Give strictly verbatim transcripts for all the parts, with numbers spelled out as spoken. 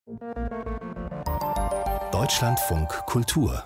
Deutschlandfunk Kultur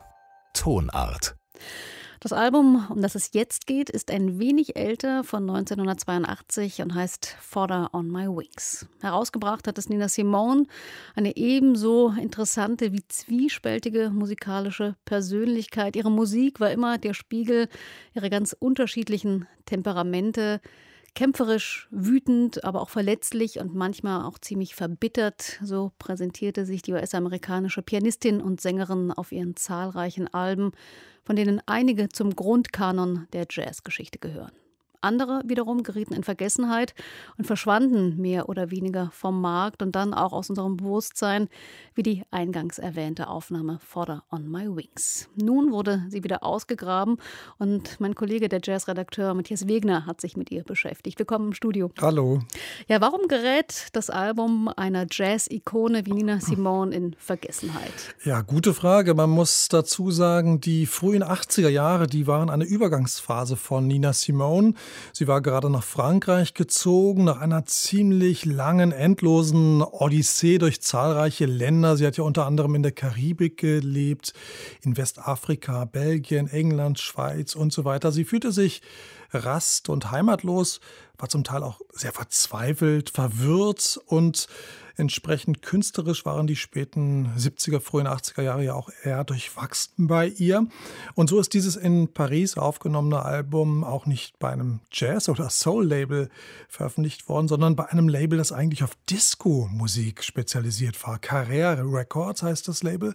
Tonart. Das Album, um das es jetzt geht, ist ein wenig älter, von neunzehnhundertzweiundachtzig und heißt Fodder on My Wings. Herausgebracht hat es Nina Simone, eine ebenso interessante wie zwiespältige musikalische Persönlichkeit. Ihre Musik war immer der Spiegel ihrer ganz unterschiedlichen Temperamente. Kämpferisch, wütend, aber auch verletzlich und manchmal auch ziemlich verbittert. So präsentierte sich die U S-amerikanische Pianistin und Sängerin auf ihren zahlreichen Alben, von denen einige zum Grundkanon der Jazzgeschichte gehören. Andere wiederum gerieten in Vergessenheit und verschwanden mehr oder weniger vom Markt und dann auch aus unserem Bewusstsein, wie die eingangs erwähnte Aufnahme Fodder on My Wings. Nun wurde sie wieder ausgegraben und mein Kollege, der Jazzredakteur Matthias Wegner, hat sich mit ihr beschäftigt. Willkommen im Studio. Hallo. Ja, warum gerät das Album einer Jazz-Ikone wie Nina Simone in Vergessenheit? Ja, gute Frage. Man muss dazu sagen, die frühen achtziger Jahre, die waren eine Übergangsphase von Nina Simone. Sie war gerade nach Frankreich gezogen, nach einer ziemlich langen, endlosen Odyssee durch zahlreiche Länder. Sie hat ja unter anderem in der Karibik gelebt, in Westafrika, Belgien, England, Schweiz und so weiter. Sie fühlte sich rast- und heimatlos, war zum Teil auch sehr verzweifelt, verwirrt und entsprechend künstlerisch waren die späten siebziger, frühen achtziger Jahre ja auch eher durchwachsen bei ihr. Und so ist dieses in Paris aufgenommene Album auch nicht bei einem Jazz- oder Soul-Label veröffentlicht worden, sondern bei einem Label, das eigentlich auf Disco-Musik spezialisiert war. Carrere Records heißt das Label.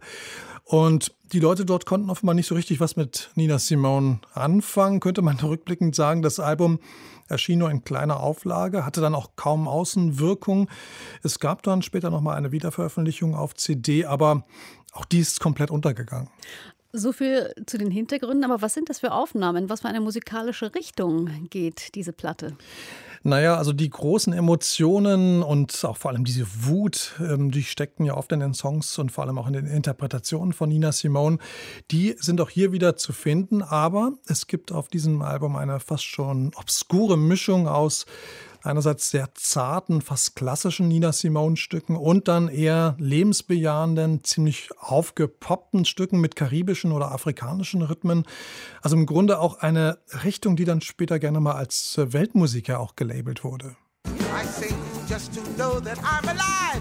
Und die Leute dort konnten offenbar nicht so richtig was mit Nina Simone anfangen, könnte man rückblickend sagen. Das Album erschien nur in kleiner Auflage, hatte dann auch kaum Außenwirkung. Es gab dann später nochmal eine Wiederveröffentlichung auf C D, aber auch die ist komplett untergegangen. So viel zu den Hintergründen, aber was sind das für Aufnahmen? Was für eine musikalische Richtung geht diese Platte? Naja, also die großen Emotionen und auch vor allem diese Wut, die steckten ja oft in den Songs und vor allem auch in den Interpretationen von Nina Simone, die sind auch hier wieder zu finden. Aber es gibt auf diesem Album eine fast schon obskure Mischung aus einerseits sehr zarten, fast klassischen Nina Simone-Stücken und dann eher lebensbejahenden, ziemlich aufgepoppten Stücken mit karibischen oder afrikanischen Rhythmen. Also im Grunde auch eine Richtung, die dann später gerne mal als Weltmusik ja auch gelabelt wurde. I sing just to know that I'm alive.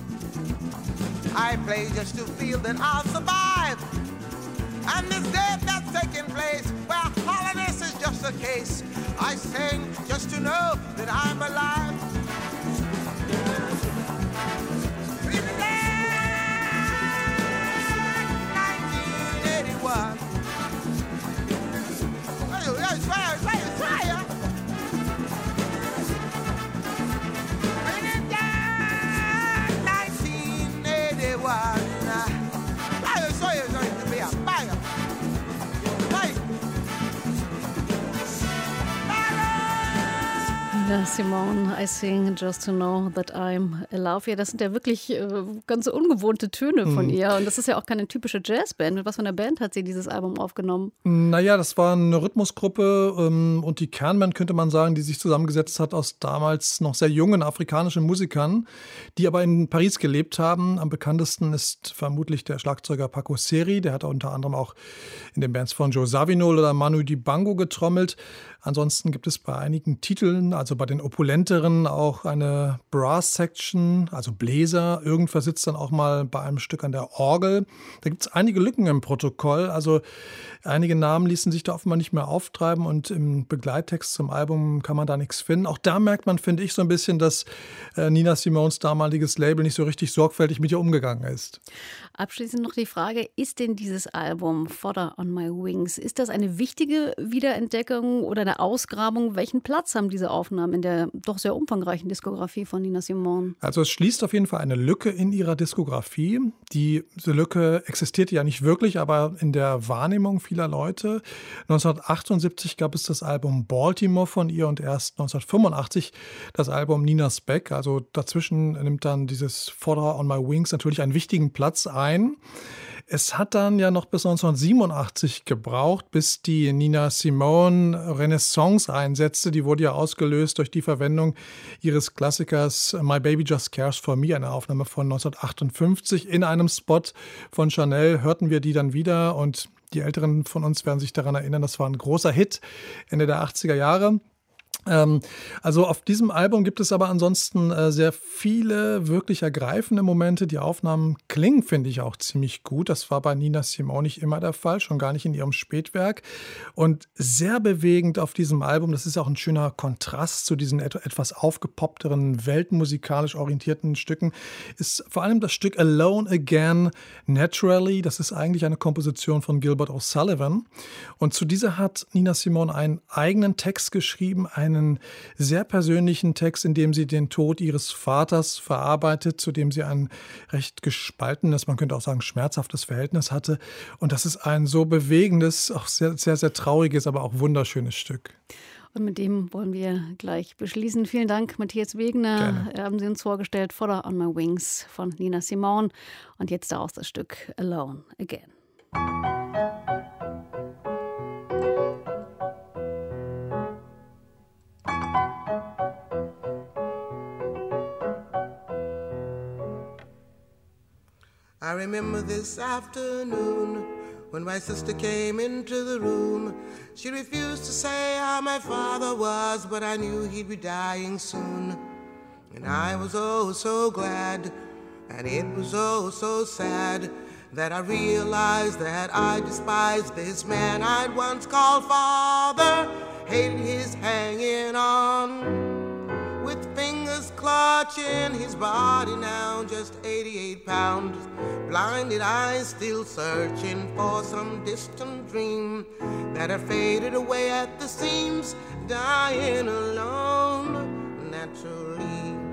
I play just to feel that I'll survive. And this death that's taking place, well, hollowness is just a case. I sing just to know that I'm alive. nineteen eighty-one. Hey, hey, try it, try it, try it. Bring it down, nineteen eighty-one. Fire, fire, fire, to be a fire. Nina Simone, I sing just to know that I'm alive. Ja, das sind ja wirklich äh, ganz ungewohnte Töne von ihr. Und das ist ja auch keine typische Jazzband. Mit was für einer Band hat sie dieses Album aufgenommen? Naja, das war eine Rhythmusgruppe ähm, und die Kernband, könnte man sagen, die sich zusammengesetzt hat aus damals noch sehr jungen afrikanischen Musikern, die aber in Paris gelebt haben. Am bekanntesten ist vermutlich der Schlagzeuger Paco Seri. Der hat unter anderem auch in den Bands von Joe Zawinul oder Manu Dibango getrommelt. Ansonsten gibt es bei einigen Titeln, also bei den opulenteren, auch eine Brass-Section, also Bläser. Irgendwer sitzt dann auch mal bei einem Stück an der Orgel. Da gibt es einige Lücken im Protokoll. Also einige Namen ließen sich da offenbar nicht mehr auftreiben und im Begleittext zum Album kann man da nichts finden. Auch da merkt man, finde ich, so ein bisschen, dass äh, Nina Simones damaliges Label nicht so richtig sorgfältig mit ihr umgegangen ist. Abschließend noch die Frage, ist denn dieses Album Fodder on My Wings, ist das eine wichtige Wiederentdeckung oder eine Ausgrabung? Welchen Platz haben diese Aufnahmen in der doch sehr umfangreichen Diskografie von Nina Simone? Also es schließt auf jeden Fall eine Lücke in ihrer Diskografie. Die, diese Lücke existierte ja nicht wirklich, aber in der Wahrnehmung vieler Leute. neunzehnhundertachtundsiebzig gab es das Album Baltimore von ihr und erst neunzehnhundertfünfundachtzig das Album Nina's Back. Also dazwischen nimmt dann dieses Fodder on My Wings natürlich einen wichtigen Platz ein. Es hat dann ja noch bis neunzehnhundertsiebenundachtzig gebraucht, bis die Nina Simone Renaissance einsetzte. Die wurde ja ausgelöst durch die Verwendung ihres Klassikers My Baby Just Cares for Me, eine Aufnahme von neunzehnhundertachtundfünfzig. In einem Spot von Chanel hörten wir die dann wieder und die Älteren von uns werden sich daran erinnern, das war ein großer Hit Ende der achtziger Jahre. Also auf diesem Album gibt es aber ansonsten sehr viele wirklich ergreifende Momente. Die Aufnahmen klingen, finde ich, auch ziemlich gut. Das war bei Nina Simone nicht immer der Fall, schon gar nicht in ihrem Spätwerk. Und sehr bewegend auf diesem Album, das ist auch ein schöner Kontrast zu diesen etwas aufgepoppteren, weltmusikalisch orientierten Stücken, ist vor allem das Stück Alone Again Naturally. Das ist eigentlich eine Komposition von Gilbert O'Sullivan. Und zu dieser hat Nina Simone einen eigenen Text geschrieben, einen einen sehr persönlichen Text, in dem sie den Tod ihres Vaters verarbeitet, zu dem sie ein recht gespaltenes, man könnte auch sagen schmerzhaftes Verhältnis hatte. Und das ist ein so bewegendes, auch sehr, sehr, sehr trauriges, aber auch wunderschönes Stück. Und mit dem wollen wir gleich beschließen. Vielen Dank, Matthias Wegener. Gerne. Haben Sie uns vorgestellt, Fodder on My Wings von Nina Simone. Und jetzt daraus das Stück Alone Again. I remember this afternoon when my sister came into the room. She refused to say how my father was, but I knew he'd be dying soon. And I was oh so glad, and it was oh so sad, that I realized that I despised this man I'd once called father, hated his hanging on. With fingers clutching his body now, just eighty-eight pounds. Blinded eyes still searching for some distant dream that had faded away at the seams, dying alone naturally.